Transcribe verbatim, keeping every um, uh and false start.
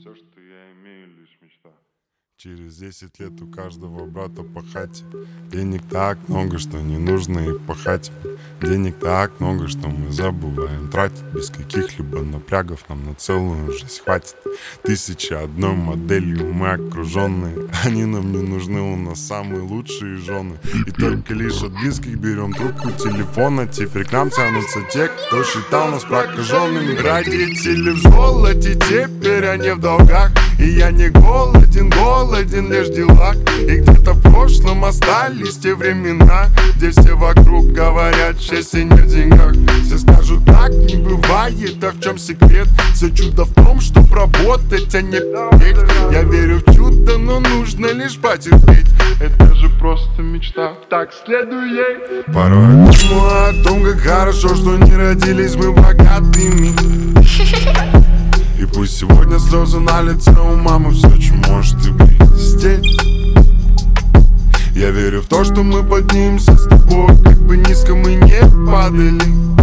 Все, что я имею, лишь мечта. Через десять лет у каждого брата по хате. Денег так много, что не нужно их пахать. Денег так много, что мы забываем тратить. Без каких-либо напрягов нам на целую жизнь хватит. Тысяча одной моделью мы окруженные. Они нам не нужны, у нас самые лучшие жены. И только лишь от близких берем трубку телефона. Теперь к нам тянутся те, кто считал нас прокаженными. Родители в золоте, теперь они в долгах. И я не голоден, голоден лишь в делах. И где-то в прошлом остались те времена, где все вокруг говорят, счастье не в деньгах. Все скажут, так не бывает, а в чем секрет? Все чудо в том, чтоб работать, а не петь. Я верю в чудо, но нужно лишь потерпеть. Это же просто мечта, так следуй ей. Порой думаю о том, как хорошо, что не родились мы богатыми. И пусть сегодня слезы на лице у мамы, все, чем может и блестеть. Я верю в то, что мы поднимемся с тобой, как бы низко мы не падали.